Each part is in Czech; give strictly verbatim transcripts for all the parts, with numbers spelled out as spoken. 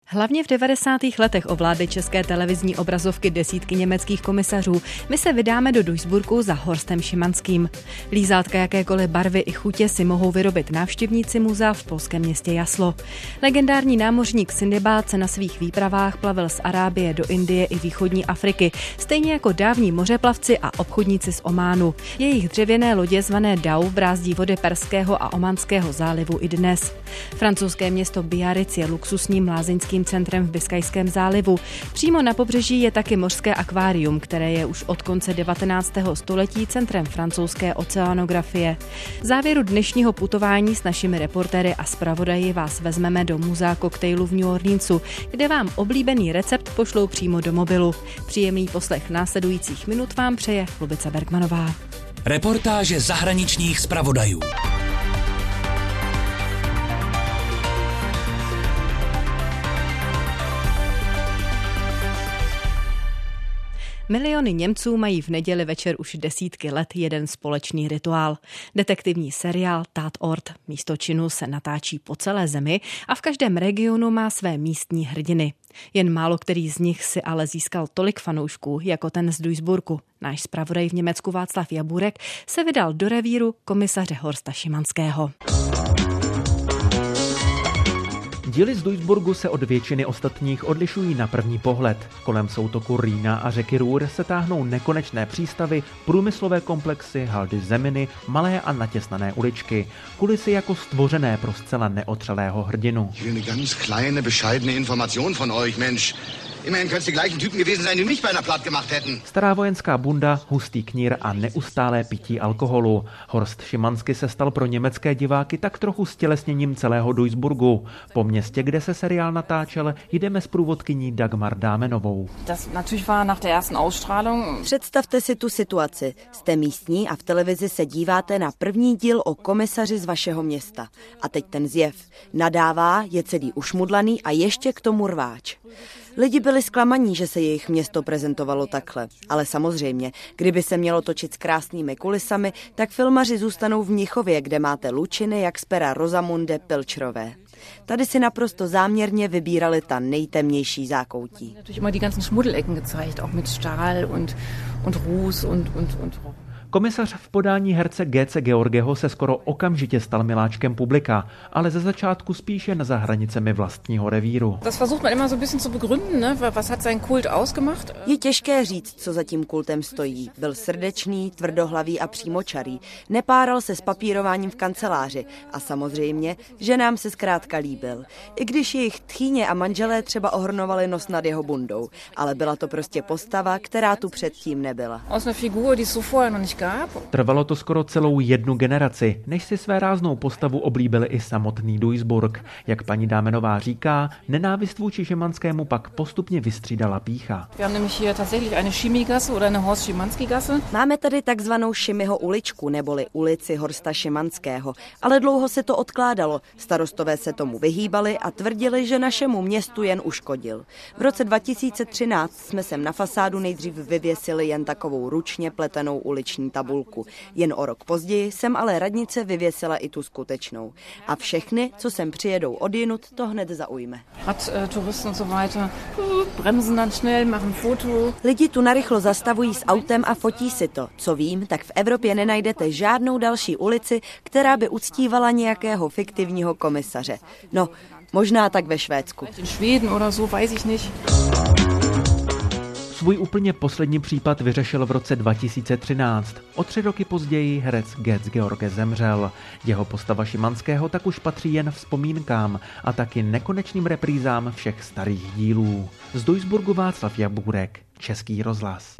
Hlavně v devadesátých letech ovládly české televizní obrazovky desítky německých komisařů. My se vydáme do Duisburgu za Horstem Schimanským. Lízátka jakékoliv barvy i chutě si mohou vyrobit návštěvníci muzea v polském městě Jaslo. Legendární námořník Sindbad se na svých výpravách plavil z Arábie do Indie i východní Afriky, stejně jako dávní mořeplavci a obchodníci z Ománu. Jejich dřevěné lodě zvané Dau brázdí vody Perského a Omanského zálivu i dnes. Francouzské město Biarritz je luxusním lázeňským centrem v Biskajském zálivu. Přímo na pobřeží je taky mořské akvárium, které je už od konce devatenáctého století centrem francouzské oceanografie. V závěru dnešního putování s našimi reportéry a zpravodaji vás vezmeme do muzea koktejlu v New Orleansu, kde vám oblíbený recept pošlou přímo do mobilu. Příjemný poslech následujících minut vám přeje Lubica Bergmanová. Reportáže zahraničních zpravodajů. Miliony Němců mají v neděli večer už desítky let jeden společný rituál. Detektivní seriál Tatort místo činu se natáčí po celé zemi a v každém regionu má své místní hrdiny. Jen málo který z nich si ale získal tolik fanoušků jako ten z Duisburgu. Náš zpravodaj v Německu Václav Jaburek se vydal do revíru komisaře Horsta Schimanského. Díly z Duisburgu se od většiny ostatních odlišují na první pohled. Kolem soutoku Rýna a řeky Ruhr se táhnou nekonečné přístavy, průmyslové komplexy, haldy zeminy, malé a natěsnané uličky. Kulisy jako stvořené pro zcela neotřelého hrdinu. Eine ganz kleine, bescheidene Information von euch, Mensch. Immerhin könnt's die gleichen Typen gewesen sein, die mich bei einer platt gemacht hätten. Stará vojenská bunda, hustý knír a neustálé pití alkoholu. Horst Schimanský se stal pro německé diváky tak trochu stělesněním celého Duisburgu. Po městě, kde se seriál natáčel, jdeme s průvodkyní Dagmar Dámenovou. Představte si tu situaci. Jste místní a v televizi se díváte na první díl o komisaři z vašeho města. A teď ten zjev. Nadává, je celý ušmudlaný a ještě k tomu rváč. Lidi byli zklamaní, že se jejich město prezentovalo takhle. Ale samozřejmě, kdyby se mělo točit s krásnými kulisami, tak filmaři zůstanou v Mnichově, kde máte lučiny jak z pera Rosamunde Pilcherové. Tady si naprosto záměrně vybírali ta nejtemnější zákoutí. Komisař v podání herce G C Georgeho se skoro okamžitě stal miláčkem publika, ale ze začátku spíše za hranicemi vlastního revíru. Je těžké říct, co za tím kultem stojí. Byl srdečný, tvrdohlavý a přímočarý. Nepáral se s papírováním v kanceláři a samozřejmě, že nám se zkrátka líbil. I když jejich tchýně a manželé třeba ohrnovali nos nad jeho bundou, ale byla to prostě postava, která tu předtím nebyla. Trvalo to skoro celou jednu generaci, než si své ráznou postavu oblíbil i samotný Duisburg. Jak paní Dámenová říká, nenávist vůči Schimanskému pak postupně vystřídala pýcha. Máme tady takzvanou Šimiho uličku, neboli ulici Horsta Schimanského, ale dlouho se to odkládalo. Starostové se tomu vyhýbali a tvrdili, že našemu městu jen uškodil. V roce dva tisíce třináct jsme sem na fasádu nejdřív vyvěsili jen takovou ručně pletenou uliční tabulku. Jen o rok později jsem ale radnice vyvěsila i tu skutečnou. A všechny, co sem přijedou odjinud, to hned zaujme. Lidi tu narychlo zastavují s autem a fotí si to. Co vím, tak v Evropě nenajdete žádnou další ulici, která by uctívala nějakého fiktivního komisaře. No, možná tak ve Švédsku. Svůj úplně poslední případ vyřešil v roce dva tisíce třináct. O tři roky později herec Götz George zemřel. Jeho postava Schimanského tak už patří jen vzpomínkám a taky nekonečným reprízám všech starých dílů. Z Duisburgu Václav Jaburek, Český rozhlas.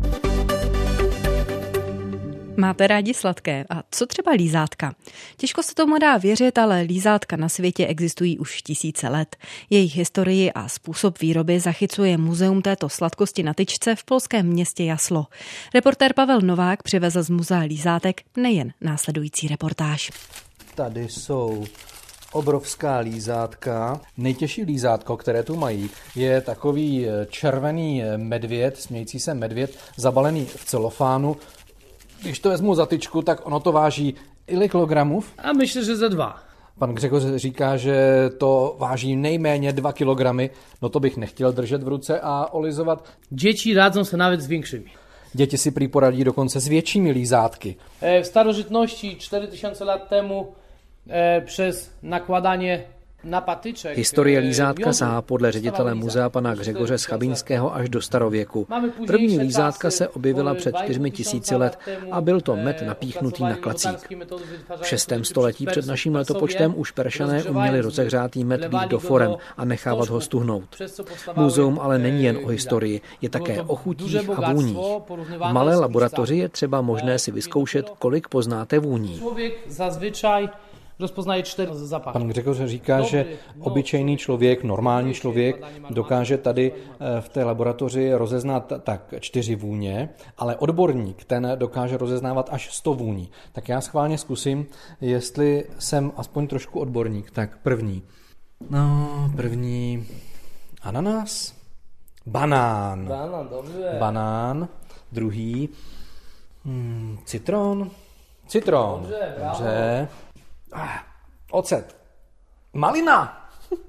Máte rádi sladké? A co třeba lízátka? Těžko se tomu dá věřit, ale lízátka na světě existují už tisíce let. Jejich historii a způsob výroby zachycuje muzeum této sladkosti na tyčce v polském městě Jaslo. Reportér Pavel Novák přivezl z muzea lízátek nejen následující reportáž. Tady jsou obrovská lízátka. Nejtěžší lízátko, které tu mají, je takový červený medvěd, smějící se medvěd, zabalený v celofánu. Když to vezmu za tyčku, tak ono to váží ili kilogramů? A myslím, že za dva. Pan Gřegoř říká, že to váží nejméně dva kilogramy, no to bych nechtěl držet v ruce a olizovat. Děti radzą se nawet s většími. Děti si prý poradí dokonce s většími lízátky. V starożytności čtyři tisíce let temu přes nakładanie na patyczek. Historie lízátka sahá podle ředitele muzea pana Gřegoře Schabinského až do starověku. První lízátka se objevila před čtyřmi tisíci let a byl to med napíchnutý na klacík. V šestém století před naším letopočtem už Peršané uměli rozehřátý med lít do forem a nechávat ho stuhnout. Muzeum ale není jen o historii, je také o chutích a vůních. V malé laboratoři je třeba možné si vyzkoušet, kolik poznáte vůní. Rozpoznaje čtyři zapachy. Pan Gřegoř říká, že obyčejný člověk, normální člověk dokáže tady v té laboratoři rozeznat tak čtyři vůně, ale odborník ten dokáže rozeznávat až sto vůní. Tak já schválně zkusím, jestli jsem aspoň trošku odborník. Tak první. No, první ananas, banán. Banán, dobře. Banán, druhý hmm, citron, citron. Dobře, dobře. Ah, ocet. Malina.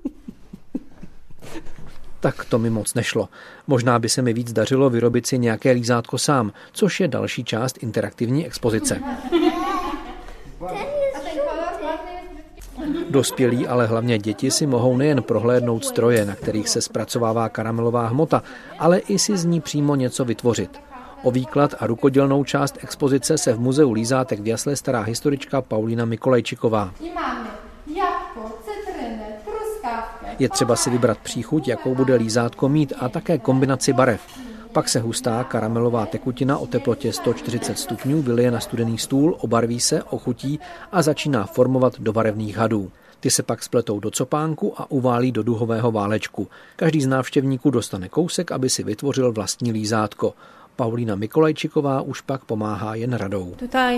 Tak to mi moc nešlo. Možná by se mi víc dařilo vyrobit si nějaké lízátko sám, což je další část interaktivní expozice. Dospělí, ale hlavně děti si mohou nejen prohlédnout stroje, na kterých se zpracovává karamelová hmota, ale i si z ní přímo něco vytvořit. O výklad a rukodělnou část expozice se v muzeu lízátek v Jasle stará historička Paulína Mikolajčiková. Je třeba si vybrat příchuť, jakou bude lízátko mít, a také kombinaci barev. Pak se hustá karamelová tekutina o teplotě sto čtyřicet stupňů vylije na studený stůl, obarví se, ochutí a začíná formovat do barevných hadů. Ty se pak spletou do copánku a uválí do duhového válečku. Každý z návštěvníků dostane kousek, aby si vytvořil vlastní lízátko. Paulína Mikolajčiková už pak pomáhá jen radou.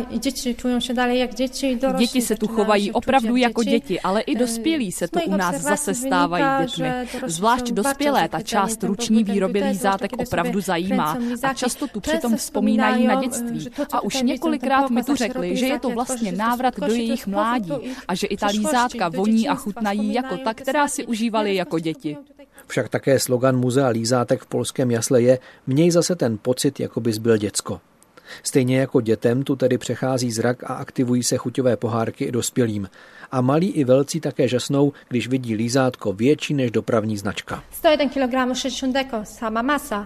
Děti se tu chovají opravdu jako děti, ale i dospělí se tu u nás zase stávají dětmi. Zvlášť dospělé ta část ruční výroby lízátek opravdu zajímá a často tu přitom vzpomínají na dětství. A už několikrát mi tu řekli, že je to vlastně návrat do jejich mládí a že i ta lízátka voní a chutnají jako ta, která si užívali jako děti. Však také slogan muzea lízátek v polském Jasle je "Měj zase ten pocit, jako bys byl děcko". Stejně jako dětem tu tedy přechází zrak a aktivují se chuťové pohárky i dospělým. A malí i velcí také žasnou, když vidí lízátko větší než dopravní značka. sto jedna kilogramů šedesát deko, sama masa.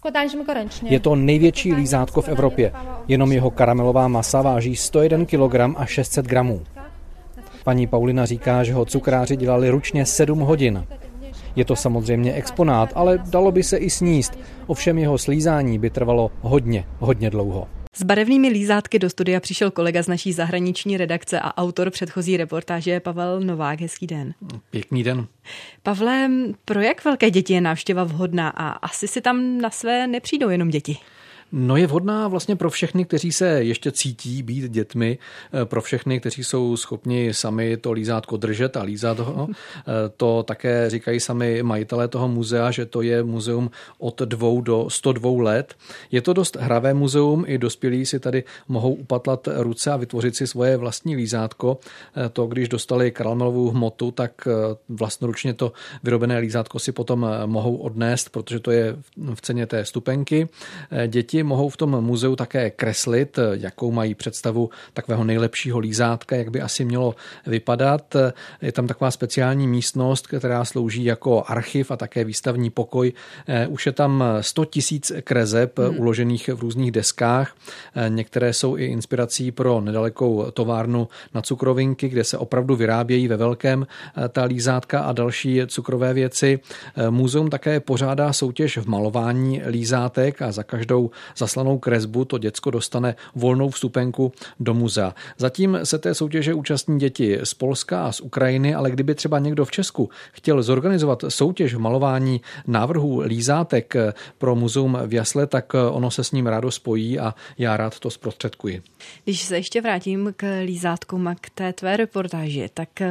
Je to největší lízátko v Evropě. Jenom jeho karamelová masa váží sto jedna kilogramů a šest set gramů. Paní Paulina říká, že ho cukráři dělali ručně sedm hodin. Je to samozřejmě exponát, ale dalo by se i sníst. Ovšem jeho slízání by trvalo hodně, hodně dlouho. S barevnými lízátky do studia přišel kolega z naší zahraniční redakce a autor předchozí reportáže Pavel Novák. Hezký den. Pěkný den. Pavle, pro jak velké děti je návštěva vhodná a asi si tam na své nepřijdou jenom děti? No je vhodná vlastně pro všechny, kteří se ještě cítí být dětmi, pro všechny, kteří jsou schopni sami to lízátko držet a lízat ho. To také říkají sami majitelé toho muzea, že to je muzeum od dvou do sto dvou let. Je to dost hravé muzeum, i dospělí si tady mohou upatlat ruce a vytvořit si svoje vlastní lízátko. To, když dostali karamelovou hmotu, tak vlastnoručně to vyrobené lízátko si potom mohou odnést, protože to je v ceně té stupenky. Děti mohou v tom muzeu také kreslit, jakou mají představu takového nejlepšího lízátka, jak by asi mělo vypadat. Je tam taková speciální místnost, která slouží jako archiv a také výstavní pokoj. Už je tam sto tisíc kreseb hmm. uložených v různých deskách. Některé jsou i inspirací pro nedalekou továrnu na cukrovinky, kde se opravdu vyrábějí ve velkém ta lízátka a další cukrové věci. Muzeum také pořádá soutěž v malování lízátek a za každou zaslanou kresbu to děcko dostane volnou vstupenku do muzea. Zatím se té soutěže účastní děti z Polska a z Ukrajiny, ale kdyby třeba někdo v Česku chtěl zorganizovat soutěž v malování návrhů lízátek pro muzeum v Jasle, tak ono se s ním rádo spojí a já rád to zprostředkuji. Když se ještě vrátím k lízátkům a k té tvé reportáži, tak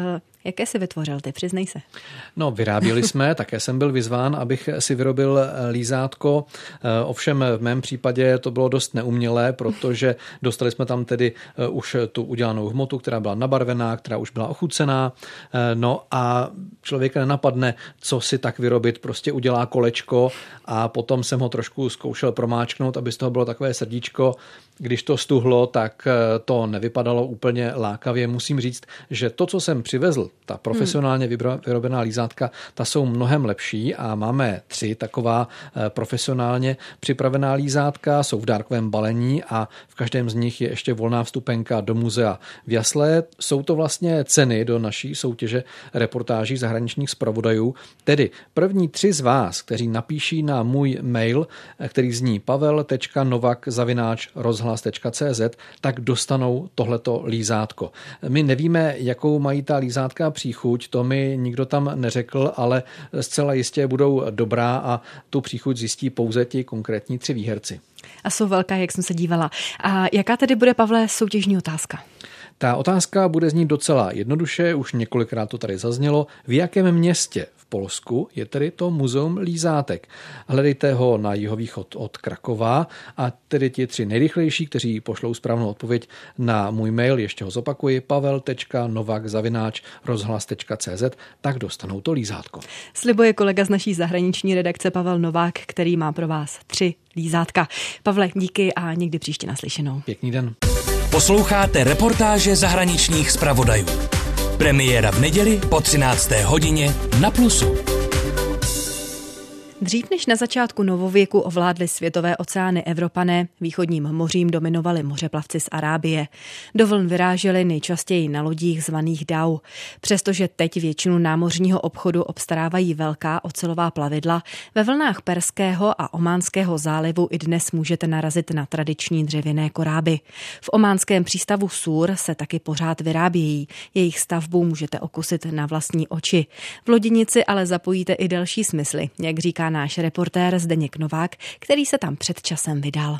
Jaké si vytvořil ty, přiznej se. No, vyráběli jsme, také jsem byl vyzván, abych si vyrobil lízátko. Ovšem v mém případě to bylo dost neumělé, protože dostali jsme tam tedy už tu udělanou hmotu, která byla nabarvená, která už byla ochucená. No a člověka nenapadne, co si tak vyrobit, prostě udělá kolečko a potom jsem ho trošku zkoušel promáčknout, aby z toho bylo takové srdíčko. Když to stuhlo, tak to nevypadalo úplně lákavě. Musím říct, že to, co jsem přivezl, ta profesionálně vyrobená lízátka, ta jsou mnohem lepší a máme tři taková profesionálně připravená lízátka, jsou v dárkovém balení a v každém z nich je ještě volná vstupenka do muzea v Jasle. Jsou to vlastně ceny do naší soutěže reportáží zahraničních zpravodajů. Tedy první tři z vás, kteří napíší na můj mail, který zní pavel tečka novak zavináč rozhlas tečka cé zet, tak dostanou tohleto lízátko. My nevíme, jakou mají ta lízátka příchuť, to mi nikdo tam neřekl, ale zcela jistě budou dobrá a tu příchuť zjistí pouze ti konkrétní tři výherci. A jsou velká, jak jsem se dívala. A jaká tedy bude, Pavle, soutěžní otázka? Ta otázka bude znít docela jednoduše, už několikrát to tady zaznělo. V jakém městě v Polsku je tedy to muzeum lízátek? Hledejte ho na jihovýchod od Krakova a tedy ti tři nejrychlejší, kteří pošlou správnou odpověď na můj mail, ještě ho zopakuji, pavel tečka novak zavináč rozhlas tečka cé zet, tak dostanou to lízátko. Slibuje kolega z naší zahraniční redakce Pavel Novák, který má pro vás tři lízátka. Pavle, díky a někdy příště naslyšenou. Pěkný den. Posloucháte reportáže zahraničních zpravodajů. Premiéra v neděli po třinácté hodině na Plusu. Dřív než na začátku novověku ovládly světové oceány Evropané, východním mořím dominovali mořeplavci z Arábie. Do vln vyráželi nejčastěji na lodích zvaných dau. Přestože teď většinu námořního obchodu obstarávají velká ocelová plavidla, ve vlnách Perského a Ománského zálivu i dnes můžete narazit na tradiční dřevěné koráby. V ománském přístavu Sur se taky pořád vyrábějí. Jejich stavbu můžete okusit na vlastní oči. V loděnici ale zapojíte i další smysly, jak říká náš reportér Zdeněk Novák, který se tam před časem vydal.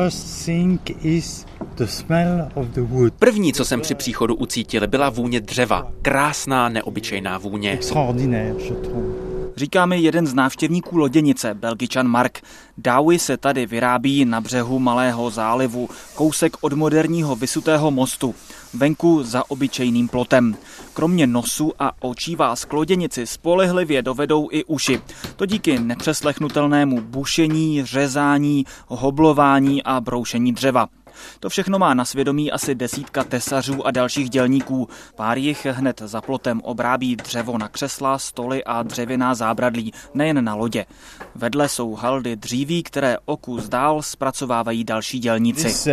První, co jsem při příchodu ucítil, byla vůně dřeva. Krásná, neobyčejná vůně. Říká mi jeden z návštěvníků loděnice, Belgičan Mark. Dáwy se tady vyrábí na břehu malého zálivu, kousek od moderního visutého mostu. Venku za obyčejným plotem. Kromě nosu a očí vás k loděnici spolehlivě dovedou i uši. To díky nepřeslechnutelnému bušení, řezání, hoblování a broušení dřeva. To všechno má na svědomí asi desítka tesařů a dalších dělníků. Pár jich hned za plotem obrábí dřevo na křesla, stoly a dřevěná zábradlí, nejen na lodě. Vedle jsou haldy dříví, které o kus dál zpracovávají další dělníci.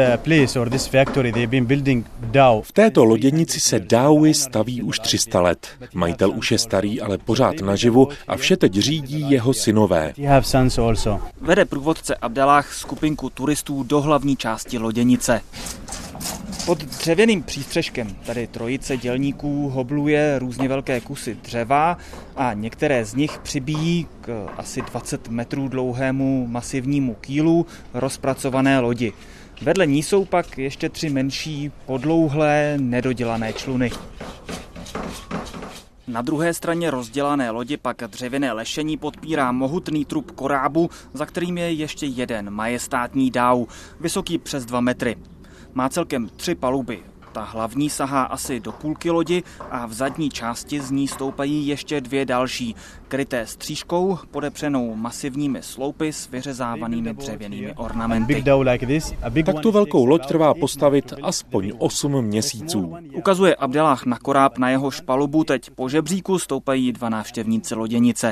V této loděnici se dáwy staví už tři sta let. Majitel už je starý, ale pořád naživu a vše teď řídí jeho synové. Vede průvodce Abdallah skupinku turistů do hlavní části loděnice. Pod dřevěným přístřeškem tady trojice dělníků hobluje různě velké kusy dřeva a některé z nich přibíjí k asi dvacet metrů dlouhému masivnímu kýlu rozpracované lodi. Vedle ní jsou pak ještě tři menší, podlouhlé, nedodělané čluny. Na druhé straně rozdělané lodi pak dřevěné lešení podpírá mohutný trup korábu, za kterým je ještě jeden majestátní dáv, vysoký přes dva metry. Má celkem tři paluby. Ta hlavní sahá asi do půlky lodi a v zadní části z ní stoupají ještě dvě další, kryté střížkou, podepřenou masivními sloupy s vyřezávanými dřevěnými ornamenty. Takto velkou loď trvá postavit aspoň osm měsíců. Ukazuje Abdallah na koráb, na jehož palubu teď po žebříku stoupají dva návštěvníci loděnice.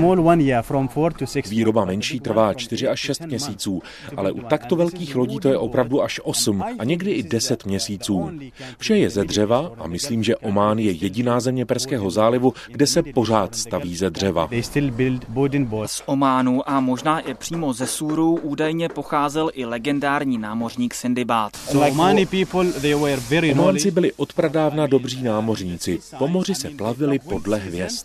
Výroba menší trvá čtyři až šest měsíců, ale u takto velkých lodí to je opravdu až osm a někdy i deset měsíců. Vše je ze dřeva a myslím, že Omán je jediná země Perského zálivu, kde se pořád staví ze dřeva. Z Ománu a možná i přímo ze Súru údajně pocházel i legendární námořník Sindibád. Ománci byli odpradávna dobří námořníci. Po moři se plavili podle hvězd.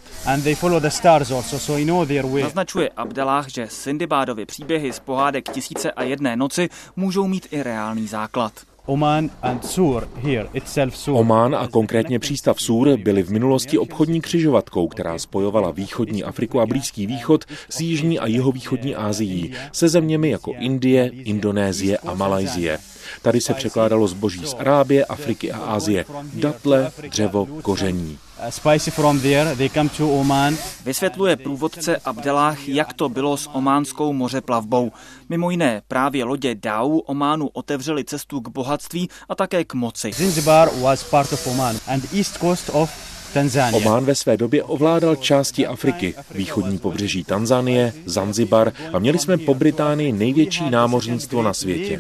Naznačuje Abdallah, že Sindibádovy příběhy z pohádek Tisíce a jedné noci můžou mít i reálný základ. Omán a konkrétně přístav Sur byly v minulosti obchodní křižovatkou, která spojovala východní Afriku a Blízký východ s jižní a jihovýchodní Asií, se zeměmi jako Indie, Indonésie a Malajsie. Tady se překládalo zboží z Arábie, Afriky a Asie. Datle, dřevo, koření. Vysvětluje průvodce Abdelah, jak to bylo s ománskou mořeplavbou. Mimo jiné právě lodě Dau Ománu otevřely cestu k bohatství a také k moci. Omán ve své době ovládal části Afriky, východní pobřeží Tanzanie, Zanzibar a měli jsme po Británii největší námořnictvo na světě.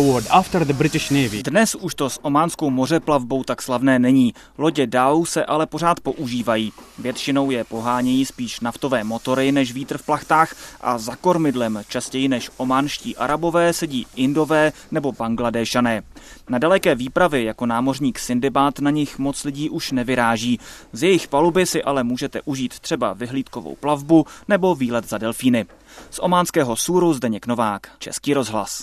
Dnes už to s ománskou mořeplavbou tak slavné není. Lodě Dau se ale pořád používají. Většinou je pohánějí spíš naftové motory než vítr v plachtách a za kormidlem častěji než ománští Arabové sedí Indové nebo Bangladéšané. Na daleké výpravy jako námořník Sindbad na nich moc lidí už nevyráží. Z jejich paluby si ale můžete užít třeba vyhlídkovou plavbu nebo výlet za delfíny. Z ománského Suru Zdeněk Novák, Český rozhlas.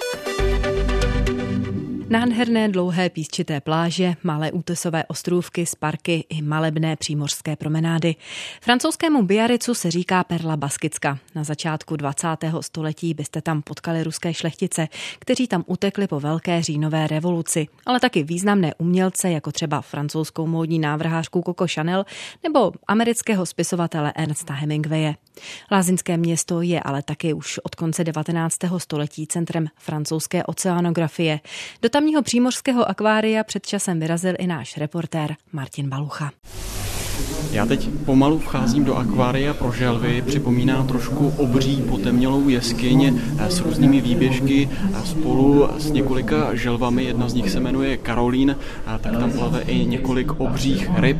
Nádherné dlouhé písčité pláže, malé útesové ostrůvky z parky i malebné přímořské promenády. Francouzskému Biarritzu se říká Perla Baskicka. Na začátku dvacátého století byste tam potkali ruské šlechtice, kteří tam utekli po velké říjnové revoluci, ale taky významné umělce, jako třeba francouzskou módní návrhářku Coco Chanel nebo amerického spisovatele Ernesta Hemingwaye. Lázeňské město je ale taky už od konce devatenáctého století centrem francouzské oceanografie. Do tamního přímořského akvária před časem vyrazil i náš reportér Martin Balucha. Já teď pomalu vcházím do akvária pro želvy, připomíná trošku obří potemnělou jeskyň s různými výběžky spolu s několika želvami, jedna z nich se jmenuje Karolín, tak tam plave i několik obřích ryb.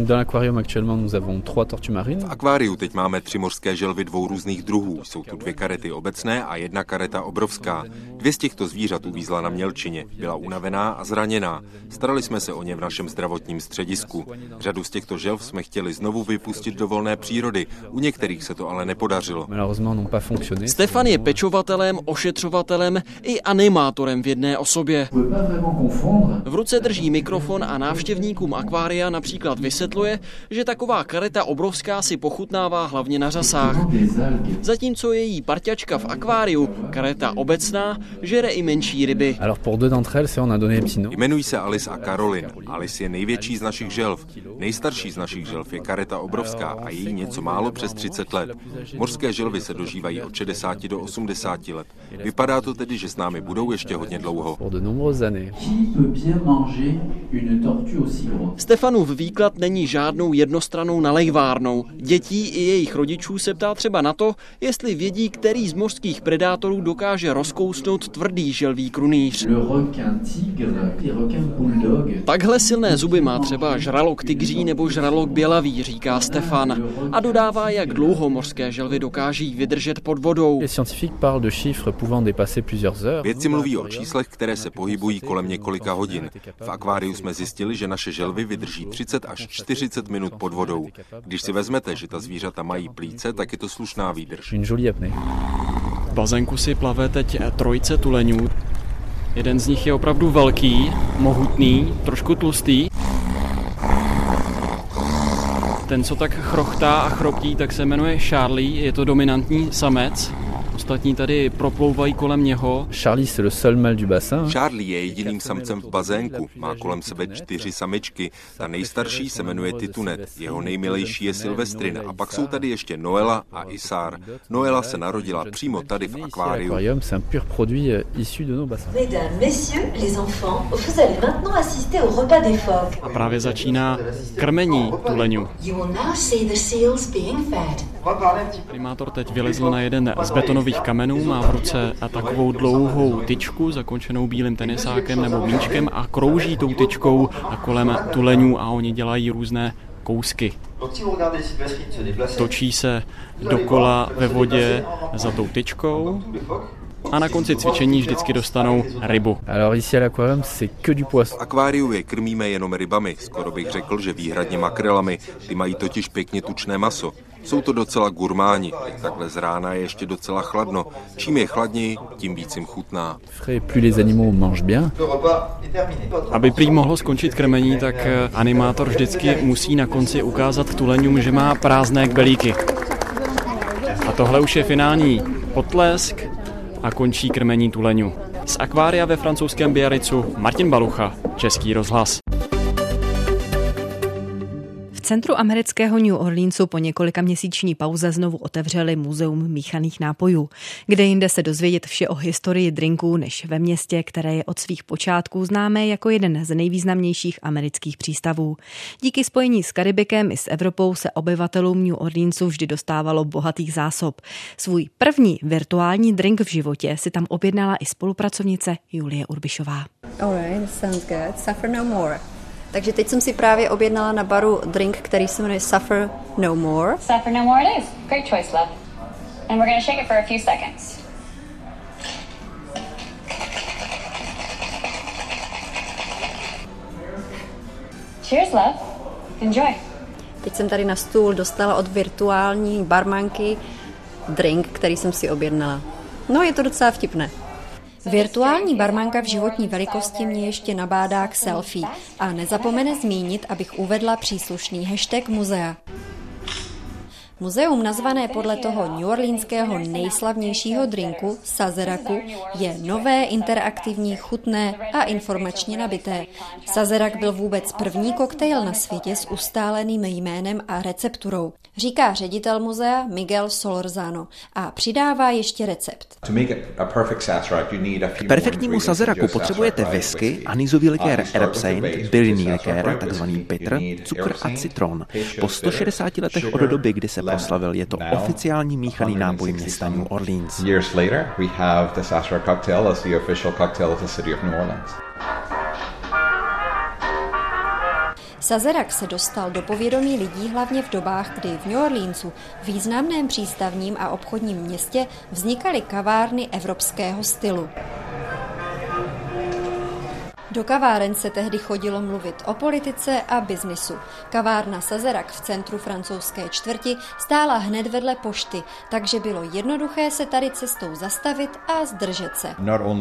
V akváriu teď máme tři mořské želvy dvou různých druhů, jsou tu dvě karety obecné a jedna kareta obrovská. Dvě z těchto zvířat uvízla na mělčině, byla unavená a zraněná. Starali jsme se o ně v našem zdravotním středisku. Řadu z těchto želv jsme chtěli znovu vypustit do volné přírody, u některých se to ale nepodařilo. Stefan je pečovatelem, ošetřovatelem i animátorem v jedné osobě. V ruce drží mikrofon a návštěvníkům akvária například vysvětluje, že taková kareta obrovská si pochutnává hlavně na řasách. Zatímco její parťačka v akváriu, kareta obecná, žere i menší ryby. Jmenují se Alice a Karolin. Alice je největší z našich želv. Nejstarší z našich želv je kareta obrovská a její něco málo přes třicet let. Mořské želvy se dožívají od šedesáti do osmdesáti let. Vypadá to tedy, že s námi budou ještě hodně dlouho. Stefanův výklad není žádnou jednostrannou nalejvárnou. Dětí i jejich rodičů se ptá třeba na to, jestli vědí, který z mořských predátorů dokáže rozkousnout tvrdý želví krunýř. Takhle silné zuby má třeba žralok tygří nebo žralok bělavý, říká Stefan. A dodává, jak dlouho mořské želvy dokáží vydržet pod vodou. Vědci mluví o číslech, které se pohybují kolem několika hodin. V akváriu jsme zjistili, že naše želvy vydrží třicet až čtyřicet minut pod vodou. Když si vezmete, že ta zvířata mají plíce, tak je to slušná výdrž. V bazénku si plave teď trojce tuleňů. Jeden z nich je opravdu velký, mohutný, trošku tlustý. Ten, co tak chrochtá a chroptí, tak se jmenuje Charlie, je to dominantní samec. Ostatní tady proplouvají kolem něho. Charlie je jediným samcem v bazénku. Má kolem sebe čtyři samičky. Ta nejstarší se jmenuje Titunet. Jeho nejmilejší je Silvestrin. A pak jsou tady ještě Noela a Isar. Noela se narodila přímo tady v akváriu. A právě začíná krmení tuleňů. Primátor teď vylezl na jeden z betonových kamenů, má v ruce takovou dlouhou tyčku zakončenou bílým tenisákem nebo míčkem a krouží tou tyčkou a kolem tuleňů a oni dělají různé kousky. Točí se dokola ve vodě za tou tyčkou. a na konci cvičení vždycky dostanou rybu. V akváriu je krmíme jenom rybami, skoro bych řekl, že výhradně makrelami, ty mají totiž pěkně tučné maso. Jsou to docela gurmáni, teď takhle z rána je ještě docela chladno. Čím je chladněji, tím víc jim chutná. Aby prý mohlo skončit krmení, tak animátor vždycky musí na konci ukázat tuleňům, že má prázdné kbelíky. A tohle už je finální potlesk a končí krmení tuleňů. Z akvária ve francouzském Biarritzu Martin Balucha, Český rozhlas. V centru amerického New Orleansu po několika měsíční pauze znovu otevřeli muzeum míchaných nápojů, kde jinde se dozvědět vše o historii drinků než ve městě, které je od svých počátků známé jako jeden z nejvýznamnějších amerických přístavů. Díky spojení s Karibikem i s Evropou se obyvatelům New Orleansu vždy dostávalo bohatých zásob. Svůj první virtuální drink v životě si tam objednala i spolupracovnice Julie Urbišová. Alright, sounds good. Suffer no more. Takže teď jsem si právě objednala na baru drink, který se jmenuje Suffer No More. Suffer No More it is. Great choice, love. And we're going to shake it for a few seconds. Cheers, love. Enjoy. Teď jsem tady na stůl dostala od virtuální barmanky drink, který jsem si objednala. No, je to docela vtipné. Virtuální barmanka v životní velikosti mě ještě nabádá k selfie a nezapomene zmínit, abych uvedla příslušný hashtag muzea. Muzeum nazvané podle toho neworleanského nejslavnějšího drinku, Sazeracu, je nové, interaktivní, chutné a informačně nabité. Sazerac byl vůbec první koktejl na světě s ustáleným jménem a recepturou, říká ředitel muzea Miguel Solorzano a přidává ještě recept. K perfektnímu Sazeracu potřebujete whisky, anízový likér Herb Saint, bylinný likér, takzvaný bitter, cukr a citron. Po sto šedesáti letech od doby, kdy se proslavil, je to oficiální míchaný nápoj města New Orleans. Years later, we have the Sazerac cocktail as the official cocktail of the city of New Orleans. Sazerac se dostal do povědomí lidí hlavně v dobách, kdy v New Orleansu, významném přístavním a obchodním městě, vznikaly kavárny evropského stylu. Do kaváren se tehdy chodilo mluvit o politice a biznisu. Kavárna Sazerac v centru francouzské čtvrti stála hned vedle pošty, takže bylo jednoduché se tady cestou zastavit a zdržet se.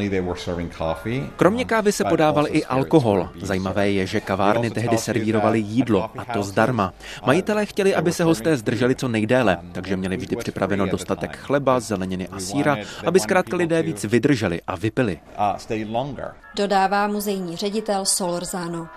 Kromě kávy se podával i alkohol. Zajímavé je, že kavárny tehdy servírovaly jídlo, a to zdarma. Majitelé chtěli, aby se hosté zdrželi co nejdéle, takže měli vždy připraveno dostatek chleba, zeleniny a sýra, aby zkrátka lidé víc vydrželi a vypili. Dodává muzejní ředitel Solorzano.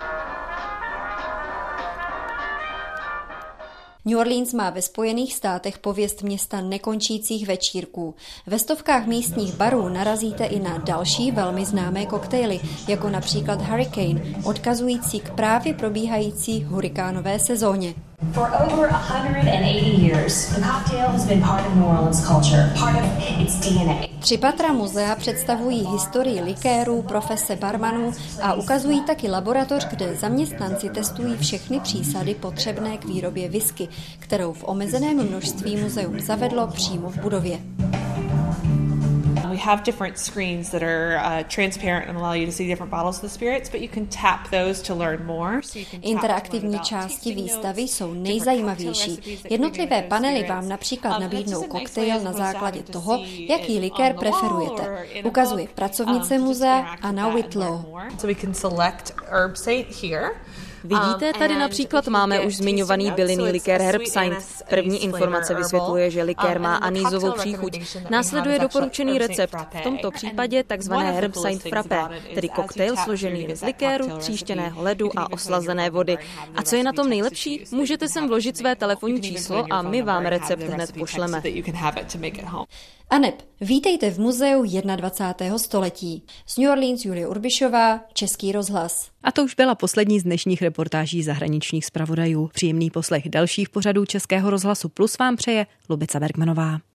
New Orleans má ve Spojených státech pověst města nekončících večírků. Ve stovkách místních barů narazíte i na další velmi známé koktejly, jako například Hurricane, odkazující k právě probíhající hurikánové sezóně. For over one hundred eighty years, the cocktail has been part of New Orleans culture, part of its D N A. Tři patra muzea představují historii likérů, profese barmanů a ukazují taky laboratoř, kde zaměstnanci testují všechny přísady potřebné k výrobě whisky, kterou v omezeném množství muzeum zavedlo přímo v budově. We have different screens that are uh, transparent and allow you to see different bottles of the spirits, but you can tap those to learn more. Interaktivní části výstavy jsou nejzajímavější. Jednotlivé panely vám například nabídnou koktejl na základě toho, jaký likér preferujete. Ukazuje pracovnice muzea Anna Whitlow. So we can select Herb Saint here. Vidíte, tady například máme už zmiňovaný bylinný likér Herb Saint. První informace vysvětluje, že likér má anízovou příchuť. Následuje doporučený recept, v tomto případě takzvané Herb Saint frappé, tedy koktejl složený z likéru, tříštěného ledu a oslazené vody. A co je na tom nejlepší? Můžete sem vložit své telefonní číslo a my vám recept hned pošleme. Aneb, vítejte v muzeu dvacátého prvního století. Z New Orleans Julie Urbišová, Český rozhlas. A to už byla poslední z dnešních reportáží zahraničních zpravodajů. Příjemný poslech dalších pořadů Českého rozhlasu Plus vám přeje Lubica Bergmanová.